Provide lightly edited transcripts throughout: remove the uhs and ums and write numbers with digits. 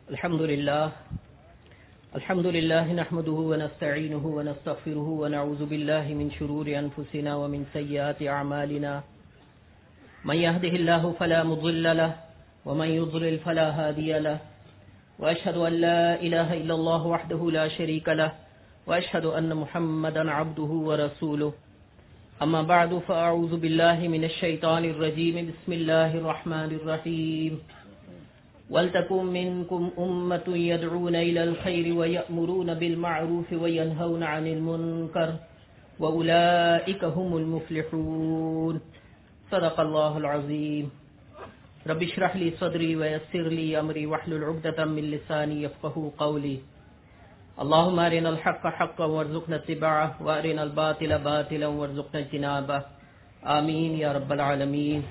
الحمد لله نحمده ونستعينه ونستغفره ونعوذ بالله من شرور أنفسنا ومن سيئات أعمالنا من يهده الله فلا مضل له ومن يضلل فلا هادي له وأشهد أن لا إله إلا الله وحده لا شريك له وأشهد أن محمدا عبده ورسوله أما بعد فأعوذ بالله من الشيطان الرجيم بسم الله الرحمن الرحيم وَلْتَكُن مِّنكُمْ أُمَّةٌ يَدْعُونَ إِلَى الْخَيْرِ وَيَأْمُرُونَ بِالْمَعْرُوفِ وَيَنْهَوْنَ عَنِ الْمُنكَرِ وَأُولَئِكَ هُمُ الْمُفْلِحُونَ صدق الله العظيم رب اشرح لي صدري ويسر لي أمري واحلل عقدة من لساني يفقهوا قولي اللهم أرنا الحق حقا وارزقنا اتباعه وأرنا الباطل باطلا وارزقنا اجتنابه آمين يا رب العالمين۔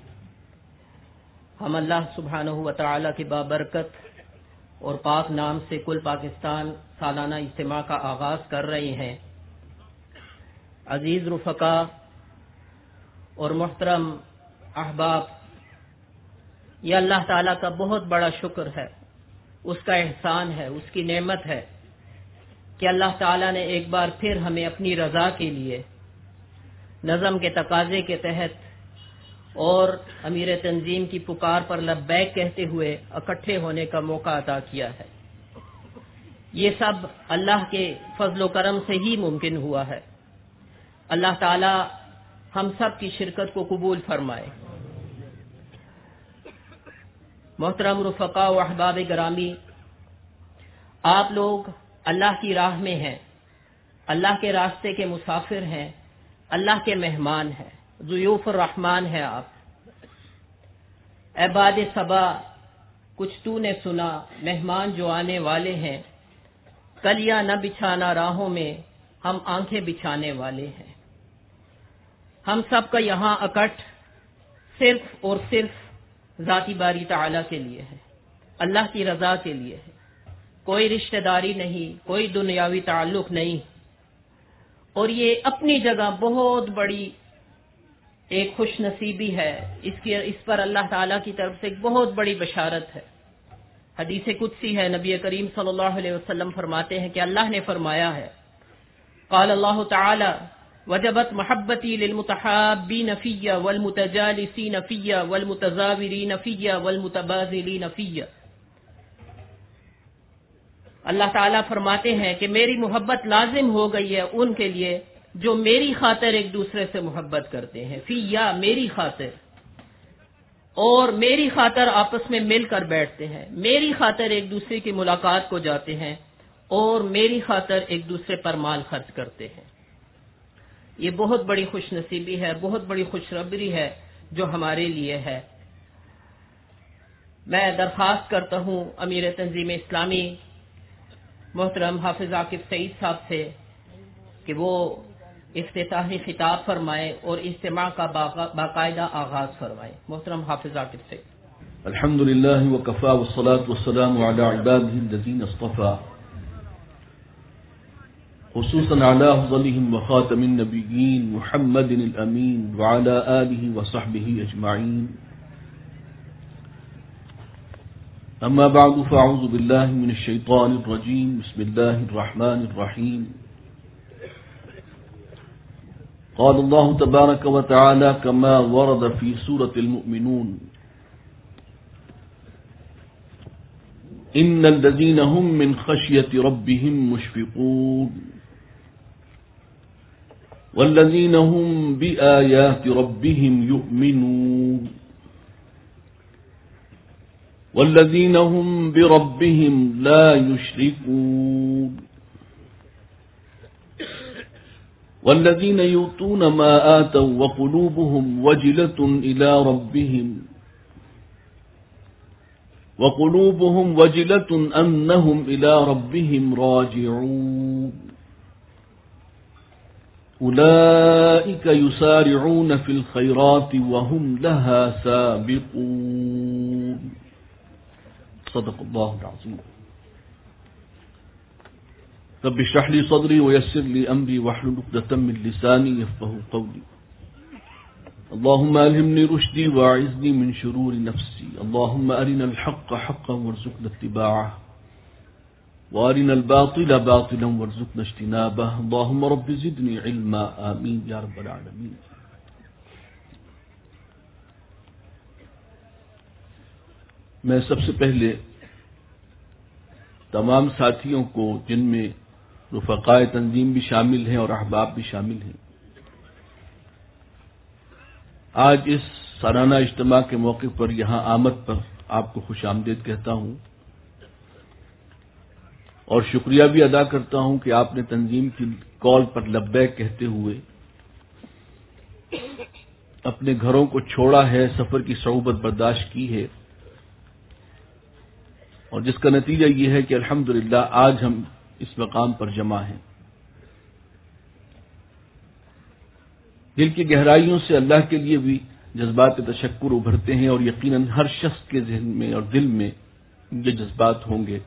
ہم اللہ سبحانہ و تعالی کی بابرکت اور پاک نام سے کل پاکستان سالانہ اجتماع کا آغاز کر رہے ہیں۔ عزیز رفقا اور محترم احباب، یہ اللہ تعالی کا بہت بڑا شکر ہے، اس کا احسان ہے، اس کی نعمت ہے کہ اللہ تعالی نے ایک بار پھر ہمیں اپنی رضا کے لیے نظم کے تقاضے کے تحت اور امیر تنظیم کی پکار پر لبیک کہتے ہوئے اکٹھے ہونے کا موقع عطا کیا ہے۔ یہ سب اللہ کے فضل و کرم سے ہی ممکن ہوا ہے۔ اللہ تعالی ہم سب کی شرکت کو قبول فرمائے۔ محترم رفقا و احباب گرامی، آپ لوگ اللہ کی راہ میں ہیں، اللہ کے راستے کے مسافر ہیں، اللہ کے مہمان ہیں، ضیوف الرحمان ہے آپ۔ اے باد صبا کچھ تو نے سنا، مہمان جو آنے والے ہیں، کلیاں نہ بچھانا راہوں میں، ہم آنکھیں بچھانے والے ہیں۔ ہم سب کا یہاں اکٹھ صرف اور صرف ذاتی باری تعالی کے لیے ہے، اللہ کی رضا کے لیے ہے، کوئی رشتہ داری نہیں، کوئی دنیاوی تعلق نہیں، اور یہ اپنی جگہ بہت بڑی ایک خوش نصیبی ہے۔ اس پر اللہ تعالیٰ کی طرف سے ایک بہت بڑی بشارت ہے۔ حدیث قدسی ہے، نبی کریم صلی اللہ علیہ وسلم فرماتے ہیں کہ اللہ نے فرمایا ہے، قال اللہ تعالی وجبت محبتی للمتحابین فی والمتجالسین فی والمتزاورین فی والمتبادلین فی۔ اللہ تعالیٰ فرماتے ہیں کہ میری محبت لازم ہو گئی ہے ان کے لیے جو میری خاطر ایک دوسرے سے محبت کرتے ہیں، فی یا میری خاطر، اور میری خاطر آپس میں مل کر بیٹھتے ہیں، میری خاطر ایک دوسرے کی ملاقات کو جاتے ہیں، اور میری خاطر ایک دوسرے پر مال خرچ کرتے ہیں۔ یہ بہت بڑی خوش نصیبی ہے، بہت بڑی خوشخبری ہے جو ہمارے لیے ہے۔ میں درخواست کرتا ہوں امیر تنظیم اسلامی محترم حافظ عاقب سعید صاحب سے کہ وہ افتتاحی خطاب فرمائے اور اجتماع کا باقاعدہ آغاز فرمائے۔ محترم حافظ عاقب سے۔ الحمد لله وكفى والصلاة والسلام على عباده الذين اصطفى، خصوصا على أفضلهم وخاتم النبيين محمد الأمين وعلى آله وصحبه أجمعين، أما بعد فأعوذ بالله من الشيطان الرجيم، بسم الله الرحمن الرحيم۔ قال الله تبارك وتعالى كما ورد في سورة المؤمنون، إن الذين هم من خشية ربهم مشفقون والذين هم بآيات ربهم يؤمنون والذين هم بربهم لا يشركون والذين يؤتون ما آتوا وقلوبهم وجلة أنهم إلى ربهم راجعون أولئك يسارعون في الخيرات وهم لها سابقون۔ صدق الله العظيم۔ رب اشرح لي صدري ويسر لي أمري واحلل عقدة من لساني يفقهوا قولي۔ اللهم ألهمني رشدي وأعذني من شرور نفسي. اللهم أرنا الحق حقا وارزقنا اتباعه وأرنا الباطل باطلا وارزقنا اجتنابه. اللهم رب زدني علما. آمين يا رب العالمين. میں سب سے پہلے تمام ساتھیوں کو، جن میں رفقائے تنظیم بھی شامل ہیں اور احباب بھی شامل ہیں، آج اس سالانہ اجتماع کے موقع پر یہاں آمد پر آپ کو خوش آمدید کہتا ہوں اور شکریہ بھی ادا کرتا ہوں کہ آپ نے تنظیم کی کال پر لبیک کہتے ہوئے اپنے گھروں کو چھوڑا ہے، سفر کی صعوبت برداشت کی ہے، اور جس کا نتیجہ یہ ہے کہ الحمدللہ آج ہم اس مقام پر جمع ہیں۔ دل کی گہرائیوں سے اللہ کے لیے بھی جذبات تشکر ابھرتے ہیں، اور یقیناً ہر شخص کے ذہن میں اور دل میں یہ جذبات ہوں گے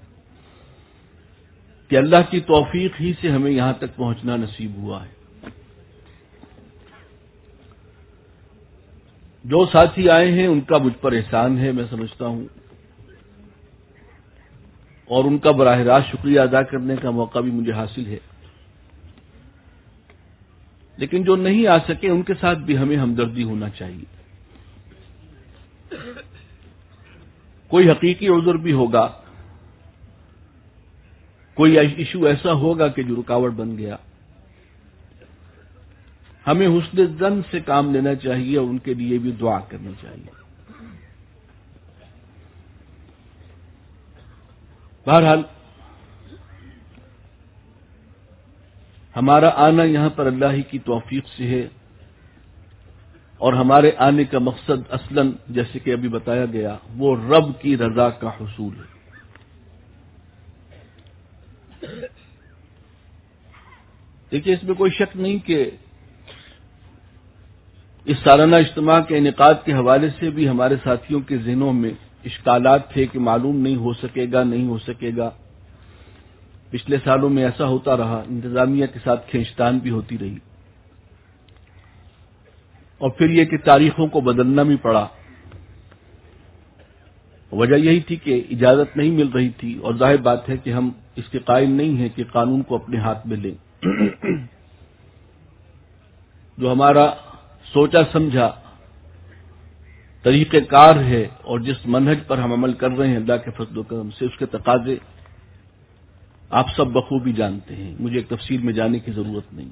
کہ اللہ کی توفیق ہی سے ہمیں یہاں تک پہنچنا نصیب ہوا ہے۔ جو ساتھی آئے ہیں ان کا مجھ پر احسان ہے، میں سمجھتا ہوں، اور ان کا براہ راست شکریہ ادا کرنے کا موقع بھی مجھے حاصل ہے، لیکن جو نہیں آ سکے ان کے ساتھ بھی ہمیں ہمدردی ہونا چاہیے۔ کوئی حقیقی عذر بھی ہوگا، کوئی ایشو ایسا ہوگا کہ جو رکاوٹ بن گیا، ہمیں حسن ظن سے کام لینا چاہیے اور ان کے لیے بھی دعا کرنی چاہیے۔ بہرحال ہمارا آنا یہاں پر اللہ ہی کی توفیق سے ہے، اور ہمارے آنے کا مقصد اصلاً جیسے کہ ابھی بتایا گیا وہ رب کی رضا کا حصول ہے۔ دیکھیے، اس میں کوئی شک نہیں کہ اس سالانہ اجتماع کے انعقاد کے حوالے سے بھی ہمارے ساتھیوں کے ذہنوں میں اشکالات تھے کہ معلوم نہیں ہو سکے گا، نہیں ہو سکے گا۔ پچھلے سالوں میں ایسا ہوتا رہا، انتظامیہ کے ساتھ کھینچتان بھی ہوتی رہی، اور پھر یہ کہ تاریخوں کو بدلنا بھی پڑا۔ وجہ یہی تھی کہ اجازت نہیں مل رہی تھی، اور ظاہر بات ہے کہ ہم اس کے قائل نہیں ہیں کہ قانون کو اپنے ہاتھ میں لیں۔ جو ہمارا سوچا سمجھا طریقہ کار ہے اور جس منہج پر ہم عمل کر رہے ہیں اللہ کے فضل و کرم سے، اس کے تقاضے آپ سب بخوبی جانتے ہیں، مجھے ایک تفصیل میں جانے کی ضرورت نہیں۔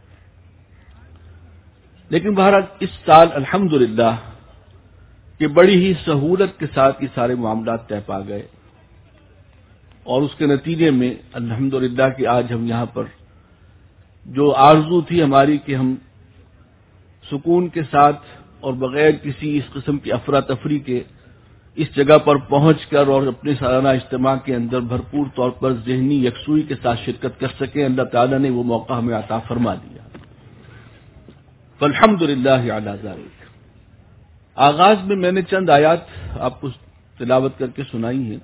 لیکن بہرحال اس سال الحمدللہ کہ بڑی ہی سہولت کے ساتھ یہ سارے معاملات طے پا گئے، اور اس کے نتیجے میں الحمدللہ کہ آج ہم یہاں پر جو آرزو تھی ہماری کہ ہم سکون کے ساتھ اور بغیر کسی اس قسم کی افراتفری کے اس جگہ پر پہنچ کر اور اپنے سالانہ اجتماع کے اندر بھرپور طور پر ذہنی یکسوئی کے ساتھ شرکت کر سکیں، اللہ تعالیٰ نے وہ موقع ہمیں عطا فرما دیا۔ فالحمدللہ علی ذالک۔ آغاز میں میں نے چند آیات آپ کو تلاوت کر کے سنائی ہیں،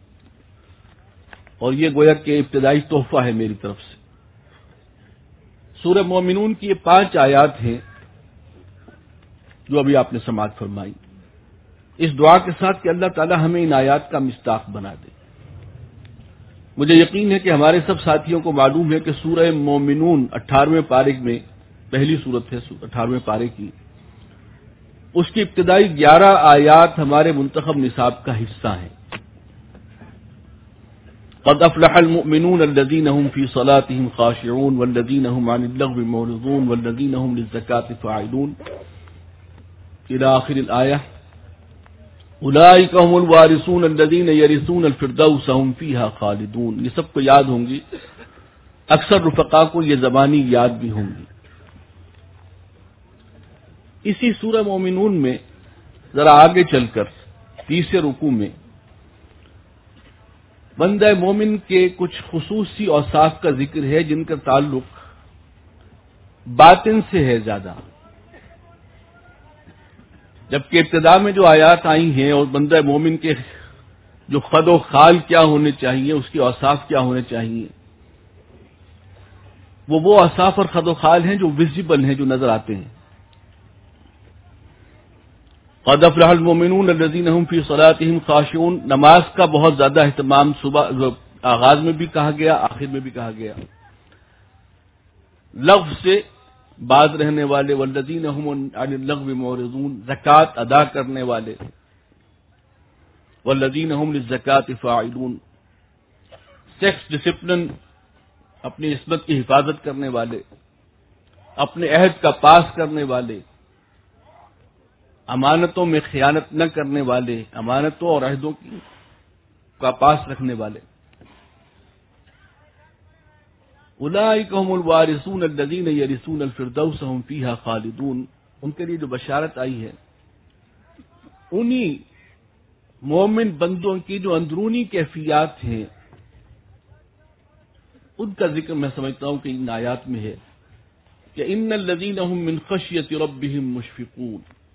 اور یہ گویا کہ ابتدائی تحفہ ہے میری طرف سے۔ سورہ مومنون کی یہ 5 آیات ہیں جو ابھی آپ نے سماعت فرمائی، اس دعا کے ساتھ کہ اللہ تعالی ہمیں ان آیات کا مصداق بنا دے۔ مجھے یقین ہے کہ ہمارے سب ساتھیوں کو معلوم ہے کہ سورہ مومنون 18ویں پارے میں پہلی سورت ہے 18ویں پارے کی، اس کی ابتدائی 11 آیات ہمارے منتخب نصاب کا حصہ ہیں۔ قد افلح المؤمنون الذين هم في صلاتهم خاشعون والذين هم عن اللغو معرضون والذين هم للزكاة فاعلون إلى آخر الآية۔ أولئك هم الوارثون الذين يرثون الفردوس هم فيها خالدون۔ یہ سب کو یاد ہوں گی، اکثر رفقا کو یہ زبانی یاد بھی ہوں گی۔ اسی سورہ مومنون میں ذرا آگے چل کر تیسرے رکوع میں بندہ مومن کے کچھ خصوصی اوصاف کا ذکر ہے جن کا تعلق باطن سے ہے زیادہ، جبکہ ابتدا میں جو آیات آئی ہیں اور بندہ مومن کے جو خد و خال کیا ہونے چاہیے، اس کے اوصاف کیا ہونے چاہیے، وہ اوصاف اور خد و خال ہیں جو ویزیبل ہیں، جو نظر آتے ہیں۔ قد افلح المؤمنون الذین هم فی صلاتهم خاشعون. نماز کا بہت زیادہ اہتمام صبح آغاز میں بھی کہا گیا، آخر میں بھی کہا گیا. لغو سے باز رہنے والے، والذین هم عن اللغو معرضون، زکوٰۃ ادا کرنے والے، والذین هم للزکاۃ فاعلون، سیکس ڈسپلن، اپنی عصمت کی حفاظت کرنے والے، اپنے عہد کا پاس کرنے والے، امانتوں میں خیانت نہ کرنے والے، امانتوں اور عہدوں کا پاس رکھنے والے. اولئک هم الوارثون الذین یرثون الفردوس هم فیہا خالدون. ان کے لیے جو بشارت آئی ہے انہی مومن بندوں کی جو اندرونی کیفیات ہیں ان کا ذکر میں سمجھتا ہوں کہ ان آیات میں ہے کہ ان الذین هم من خشیۃ ربهم مشفقون.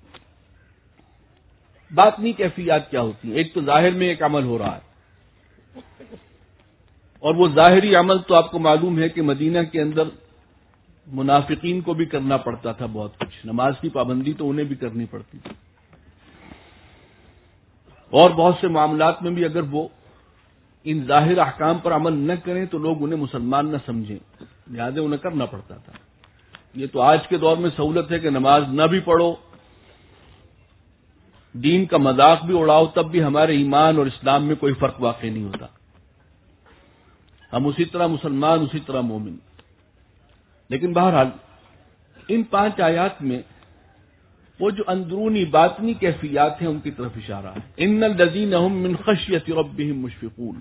باطنی کیفیات کیا ہوتی ہیں؟ ایک تو ظاہر میں ایک عمل ہو رہا ہے، اور وہ ظاہری عمل تو آپ کو معلوم ہے کہ مدینہ کے اندر منافقین کو بھی کرنا پڑتا تھا بہت کچھ. نماز کی پابندی تو انہیں بھی کرنی پڑتی تھی، اور بہت سے معاملات میں بھی اگر وہ ان ظاہر احکام پر عمل نہ کریں تو لوگ انہیں مسلمان نہ سمجھیں، لہذا انہیں کرنا پڑتا تھا. یہ تو آج کے دور میں سہولت ہے کہ نماز نہ بھی پڑھو، دین کا مذاق بھی اڑاؤ، تب بھی ہمارے ایمان اور اسلام میں کوئی فرق واقع نہیں ہوتا. ہم اسی طرح مسلمان، اسی طرح مومن. لیکن بہرحال ان 5 آیات میں وہ جو اندرونی باطنی کیفیات ہیں ان کی طرف اشارہ ہے. ان الذین هم من خشیۃ ربهم مشفقون.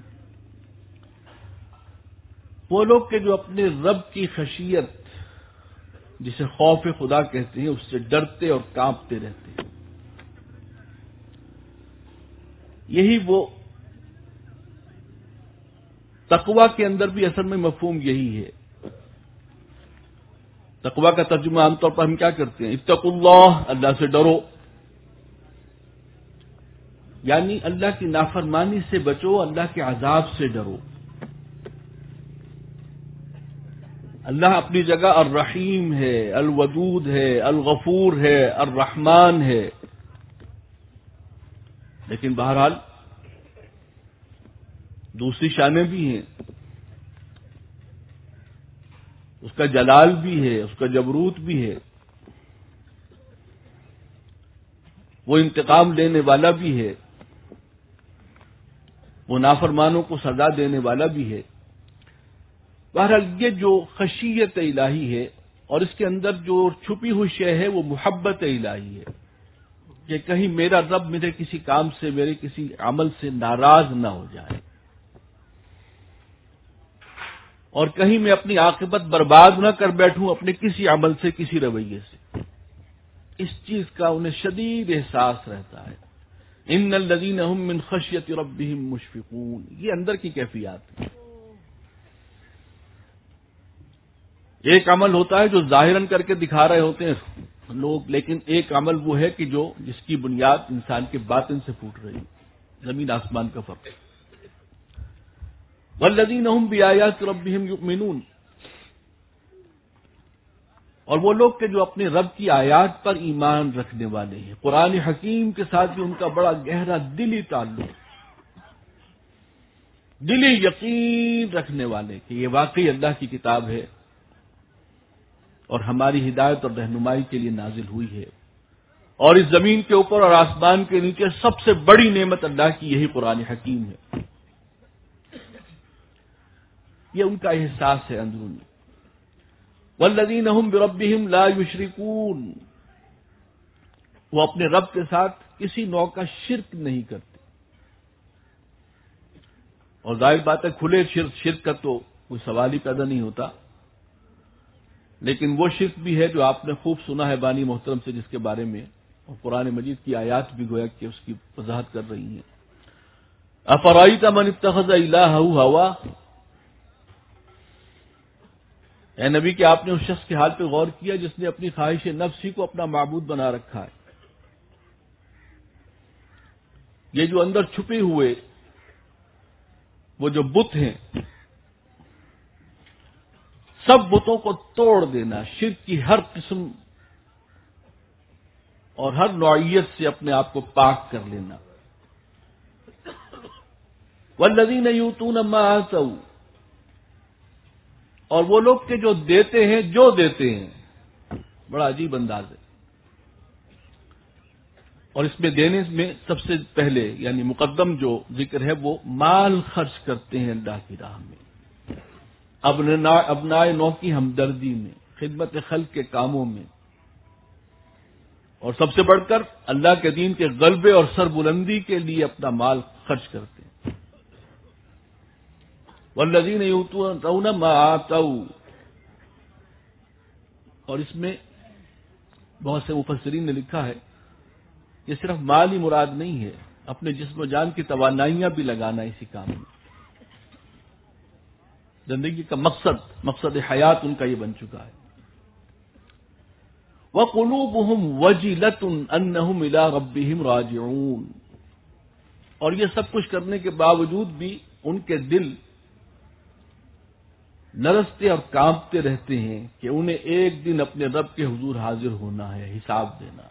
وہ لوگ کہ جو اپنے رب کی خشیت، جسے خوف خدا کہتے ہیں، اس سے ڈرتے اور کانپتے رہتے ہیں. یہی وہ تقوی کے اندر بھی اصل میں مفہوم یہی ہے. تقوی کا ترجمہ عام طور پر ہم کیا کرتے ہیں؟ اتقوا اللہ، اللہ سے ڈرو، یعنی اللہ کی نافرمانی سے بچو، اللہ کے عذاب سے ڈرو. اللہ اپنی جگہ الرحیم ہے، الودود ہے، الغفور ہے، الرحمن ہے، لیکن بہرحال دوسری شانیں بھی ہیں. اس کا جلال بھی ہے، اس کا جبروت بھی ہے، وہ انتقام لینے والا بھی ہے، وہ نافرمانوں کو سزا دینے والا بھی ہے. بہرحال یہ جو خشیت الہی ہے اور اس کے اندر جو چھپی ہوئی شے ہے وہ محبت الہی ہے کہ کہیں میرا رب میرے کسی کام سے، میرے کسی عمل سے ناراض نہ ہو جائے، اور کہیں میں اپنی عاقبت برباد نہ کر بیٹھوں اپنے کسی عمل سے، کسی رویے سے. اس چیز کا انہیں شدید احساس رہتا ہے. ان الذین هم من خشیۃ ربهم مشفقون. یہ اندر کی کیفیات ہے. ایک عمل ہوتا ہے جو ظاہراً کر کے دکھا رہے ہوتے ہیں لوگ، لیکن ایک عمل وہ ہے کہ جس کی بنیاد انسان کے باطن سے پھوٹ رہی، زمین آسمان کا فرق. والذین هم بآیات ربهم یؤمنون. اور وہ لوگ کہ جو اپنے رب کی آیات پر ایمان رکھنے والے ہیں. قرآن حکیم کے ساتھ بھی ان کا بڑا گہرا دلی تعلق، دلی یقین رکھنے والے کہ یہ واقعی اللہ کی کتاب ہے اور ہماری ہدایت اور رہنمائی کے لیے نازل ہوئی ہے، اور اس زمین کے اوپر اور آسمان کے نیچے سب سے بڑی نعمت اللہ کی یہی قرآن حکیم ہے. یہ ان کا احساس ہے اندرونی. والذین هم بربهم لا یشرکون. وہ اپنے رب کے ساتھ کسی نوع کا شرک نہیں کرتے. اور ظاہر بات ہے کھلے شرک کا تو کوئی سوال ہی پیدا نہیں ہوتا، لیکن وہ شرک بھی ہے جو آپ نے خوب سنا ہے بانی محترم سے، جس کے بارے میں اور قرآن مجید کی آیات بھی گویا کہ اس کی وضاحت کر رہی ہیں. افرأیت من اتخذ الہہ ہوا. اے نبی کہ آپ نے اس شخص کے حال پہ غور کیا جس نے اپنی خواہش نفس ہی کو اپنا معبود بنا رکھا ہے. یہ جو اندر چھپے ہوئے وہ جو بت ہیں، سب بتوں کو توڑ دینا، شرک کی ہر قسم اور ہر نوعیت سے اپنے آپ کو پاک کر لینا. والذین یؤتون ما آتوا، اور وہ لوگ کہ جو دیتے ہیں جو دیتے ہیں. بڑا عجیب انداز ہے. اور اس میں دینے میں سب سے پہلے یعنی مقدم جو ذکر ہے وہ مال خرچ کرتے ہیں اللہ کی راہ میں، ابنائے نو کی ہمدردی میں، خدمت خلق کے کاموں میں، اور سب سے بڑھ کر اللہ کے دین کے غلبے اور سربلندی کے لیے اپنا مال خرچ کرتے ہیں. والذین یؤتون ما آتوا، اور اس میں بہت سے مفسرین نے لکھا ہے کہ صرف مال ہی مراد نہیں ہے، اپنے جسم و جان کی توانائیاں بھی لگانا اسی کام میں. زندگی کا مقصد حیات ان کا یہ بن چکا ہے. وَقُلُوبُهُمْ وَجِلَةٌ أَنَّهُمْ إِلَىٰ رَبِّهِمْ رَاجِعُونَ، اور یہ سب کچھ کرنے کے باوجود بھی ان کے دل لرزتے اور کانپتے رہتے ہیں کہ انہیں ایک دن اپنے رب کے حضور حاضر ہونا ہے، حساب دینا ہے.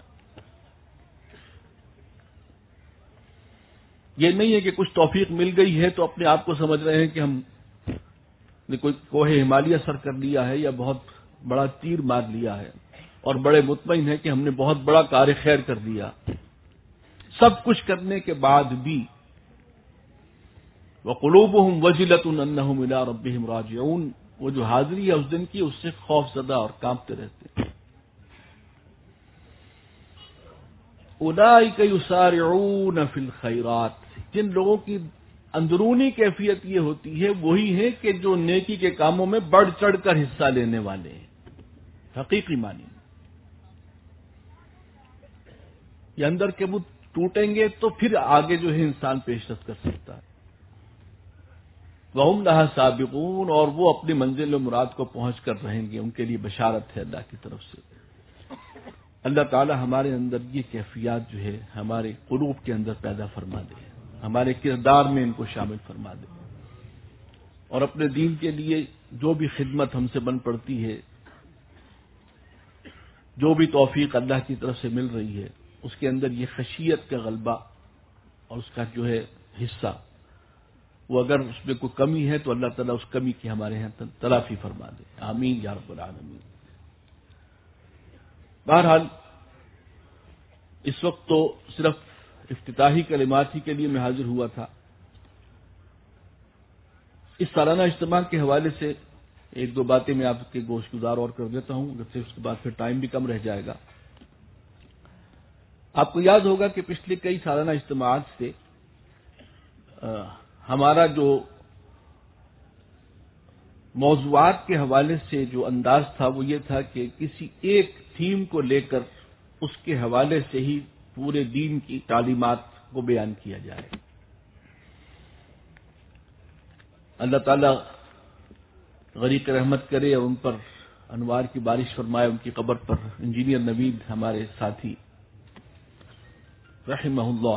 یہ نہیں ہے کہ کچھ توفیق مل گئی ہے تو اپنے آپ کو سمجھ رہے ہیں کہ ہم نے کوئی کوہ ہمالیہ سر کر لیا ہے یا بہت بڑا تیر مار لیا ہے، اور بڑے مطمئن ہیں کہ ہم نے بہت بڑا کار خیر کر دیا. سب کچھ کرنے کے بعد بھی وَقُلُوبُهُمْ وَجِلَةٌ أَنَّهُمْ إِلَىٰ رَبِّهِمْ رَاجِعُونَ، وہ جو حاضری ہے اس دن کی اس سے خوف زدہ اور کانپتے رہتے ہیں. أُولَٰئِكَ يُسَارِعُونَ فِي الْخَيْرَاتِ، جن لوگوں کی اندرونی کیفیت یہ ہوتی ہے وہی ہے کہ جو نیکی کے کاموں میں بڑھ چڑھ کر حصہ لینے والے ہیں. حقیقی معنی یہ اندر کے بت ٹوٹیں گے تو پھر آگے جو ہے انسان پیشرفت کر سکتا ہے. وَهُمْ لَهَا سَابِقُونَ، اور وہ اپنی منزل و مراد کو پہنچ کر رہیں گے، ان کے لیے بشارت ہے اللہ کی طرف سے. اللہ تعالی ہمارے اندر یہ کیفیات جو ہے ہمارے قلوب کے اندر پیدا فرما دے، ہمارے کردار میں ان کو شامل فرما دے، اور اپنے دین کے لیے جو بھی خدمت ہم سے بن پڑتی ہے، جو بھی توفیق اللہ کی طرف سے مل رہی ہے، اس کے اندر یہ خشیت کا غلبہ اور اس کا جو ہے حصہ، وہ اگر اس میں کوئی کمی ہے تو اللہ تعالیٰ اس کمی کی ہمارے یہاں تلافی فرما دے. آمین یا رب العالمین. بہرحال اس وقت تو صرف افتتاحی کلمات ہی کے لیے میں حاضر ہوا تھا. اس سالانہ اجتماع کے حوالے سے ایک دو باتیں میں آپ کے گوش گزار اور کر دیتا ہوں، اگرچہ اس کے بعد پھر ٹائم بھی کم رہ جائے گا. آپ کو یاد ہوگا کہ پچھلے کئی سالانہ اجتماعات سے ہمارا جو موضوعات کے حوالے سے جو انداز تھا وہ یہ تھا کہ کسی ایک تھیم کو لے کر اس کے حوالے سے ہی پورے دین کی تعلیمات کو بیان کیا جائے. اللہ تعالیٰ غریق رحمت کرے اور ان پر انوار کی بارش فرمائے. ان کی قبر پر انجینئر نوید ہمارے ساتھی رحمہ اللہ،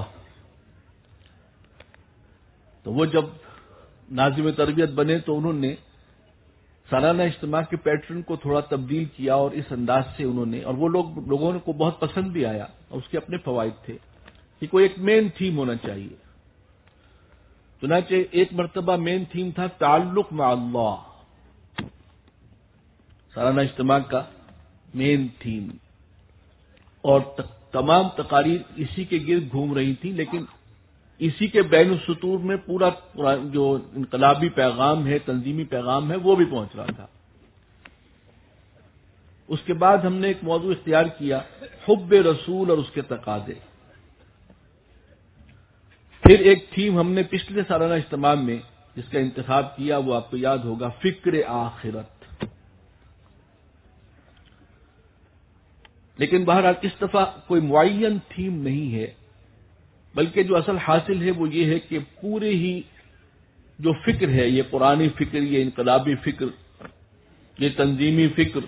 تو وہ جب ناظم تربیت بنے تو انہوں نے سالانہ اجتماع کے پیٹرن کو تھوڑا تبدیل کیا، اور اس انداز سے انہوں نے، اور وہ لوگوں کو بہت پسند بھی آیا، اور اس کے اپنے فوائد تھے کہ کوئی ایک مین تھیم ہونا چاہیے. چنانچہ ایک مرتبہ مین تھیم تھا تعلق مع اللہ، سالانہ اجتماع کا مین تھیم، اور تمام تقاریر اسی کے گرد گھوم رہی تھی، لیکن اسی کے بین السطور میں پورا جو انقلابی پیغام ہے، تنظیمی پیغام ہے، وہ بھی پہنچ رہا تھا. اس کے بعد ہم نے ایک موضوع اختیار کیا، حب رسول اور اس کے تقاضے. پھر ایک تھیم ہم نے پچھلے سالانہ اجتماع میں جس کا انتخاب کیا وہ آپ کو یاد ہوگا، فکر آخرت. لیکن بہرحال اس دفعہ کوئی معین تھیم نہیں ہے، بلکہ جو اصل حاصل ہے وہ یہ ہے کہ پورے ہی جو فکر ہے، یہ قرآنی فکر، یہ انقلابی فکر، یہ تنظیمی فکر،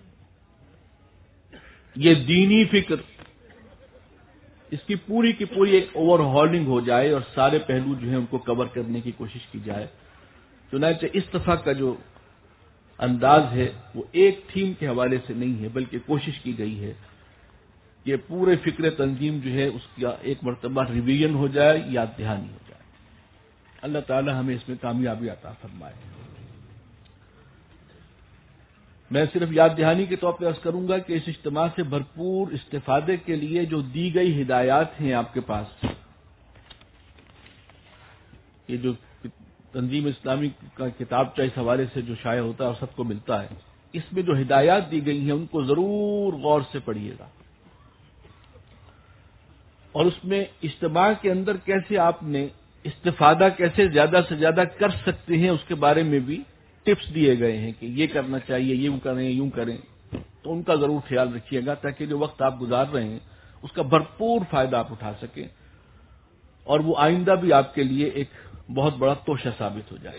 یہ دینی فکر، اس کی پوری ایک اوور ہالنگ ہو جائے اور سارے پہلو جو ہیں ان کو کور کرنے کی کوشش کی جائے. چنانچہ اس دفعہ کا جو انداز ہے وہ ایک تھیم کے حوالے سے نہیں ہے، بلکہ کوشش کی گئی ہے کہ پورے فکر تنظیم جو ہے اس کا ایک مرتبہ ریویژن ہو جائے، یاد دہانی ہو جائے۔ اللہ تعالی ہمیں اس میں کامیابی عطا فرمائے۔ میں صرف یاد دہانی کے طور پہ عرض کروں گا کہ اس اجتماع سے بھرپور استفادے کے لیے جو دی گئی ہدایات ہیں آپ کے پاس، یہ جو تنظیم اسلامی کا کتابچہ اس حوالے سے جو شائع ہوتا ہے اور سب کو ملتا ہے، اس میں جو ہدایات دی گئی ہیں ان کو ضرور غور سے پڑھیے گا، اور اس میں اجتماع کے اندر کیسے آپ نے استفادہ کیسے زیادہ سے زیادہ کر سکتے ہیں اس کے بارے میں بھی ٹپس دیے گئے ہیں کہ یہ کرنا چاہیے، یوں کریں، یوں کریں، تو ان کا ضرور خیال رکھیے گا تاکہ جو وقت آپ گزار رہے ہیں اس کا بھرپور فائدہ آپ اٹھا سکیں اور وہ آئندہ بھی آپ کے لیے ایک بہت بڑا توشہ ثابت ہو جائے۔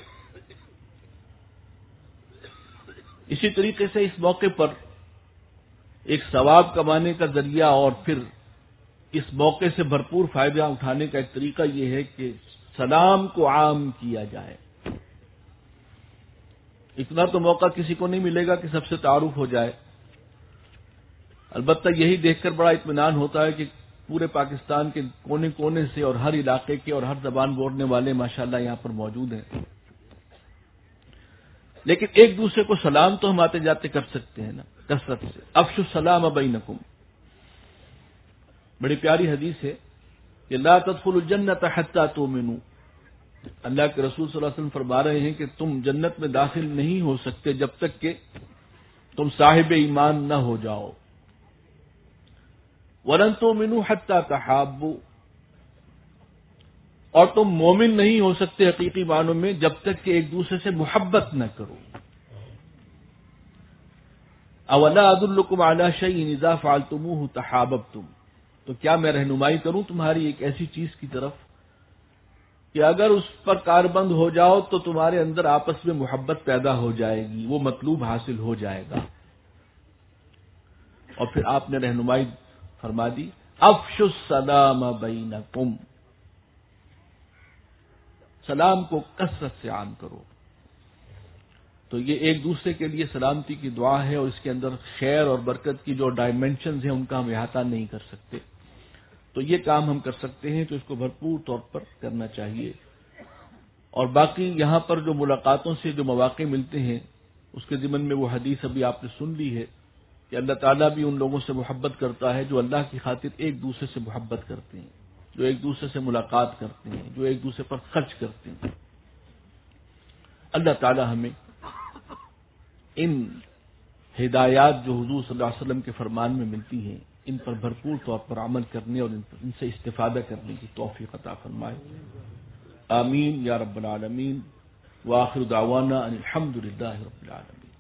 اسی طریقے سے اس موقع پر ایک ثواب کمانے کا ذریعہ اور پھر اس موقع سے بھرپور فائدہ اٹھانے کا ایک طریقہ یہ ہے کہ سلام کو عام کیا جائے۔ اتنا تو موقع کسی کو نہیں ملے گا کہ سب سے تعارف ہو جائے، البتہ یہی دیکھ کر بڑا اطمینان ہوتا ہے کہ پورے پاکستان کے کونے کونے سے اور ہر علاقے کے اور ہر زبان بولنے والے ماشاءاللہ یہاں پر موجود ہیں، لیکن ایک دوسرے کو سلام تو ہم آتے جاتے کر سکتے ہیں نا، کثرت سے۔ افشوا السلام بینکم، بڑی پیاری حدیث ہے کہ لا تدخلوا الجنۃ حتی تؤمنوا، اللہ کے رسول صلی اللہ علیہ وسلم فرما رہے ہیں کہ تم جنت میں داخل نہیں ہو سکتے جب تک کہ تم صاحب ایمان نہ ہو جاؤ۔ وَلَن تُؤْمِنُوا حَتَّى تَحَابُّوا، اور تم مومن نہیں ہو سکتے حقیقی معنوں میں جب تک کہ ایک دوسرے سے محبت نہ کرو۔ أَوَلَا أَدُلُّكُمْ عَلَى شَيْءٍ إِذَا فَعَلْتُمُوهُ تَحَابَبْتُمْ، تو کیا میں رہنمائی کروں تمہاری ایک ایسی چیز کی طرف کہ اگر اس پر کاربند ہو جاؤ تو تمہارے اندر آپس میں محبت پیدا ہو جائے گی، وہ مطلوب حاصل ہو جائے گا۔ اور پھر آپ نے رہنمائی فرما دی افشوا السلام بینکم، سلام کو کثرت سے عام کرو۔ تو یہ ایک دوسرے کے لیے سلامتی کی دعا ہے، اور اس کے اندر خیر اور برکت کی جو ڈائمینشنز ہیں ان کا ہم احاطہ نہیں کر سکتے، تو یہ کام ہم کر سکتے ہیں تو اس کو بھرپور طور پر کرنا چاہیے۔ اور باقی یہاں پر جو ملاقاتوں سے جو مواقع ملتے ہیں اس کے ضمن میں وہ حدیث ابھی آپ نے سن لی ہے کہ اللہ تعالیٰ بھی ان لوگوں سے محبت کرتا ہے جو اللہ کی خاطر ایک دوسرے سے محبت کرتے ہیں، جو ایک دوسرے سے ملاقات کرتے ہیں، جو ایک دوسرے پر خرچ کرتے ہیں۔ اللہ تعالیٰ ہمیں ان ہدایات جو حضور صلی اللہ علیہ وسلم کے فرمان میں ملتی ہیں ان پر بھرپور طور پر عمل کرنے اور ان سے استفادہ کرنے کی توفیق عطا فرمائے۔ آمین یا رب العالمین، وآخر دعوانا ان الحمد للہ رب العالمین۔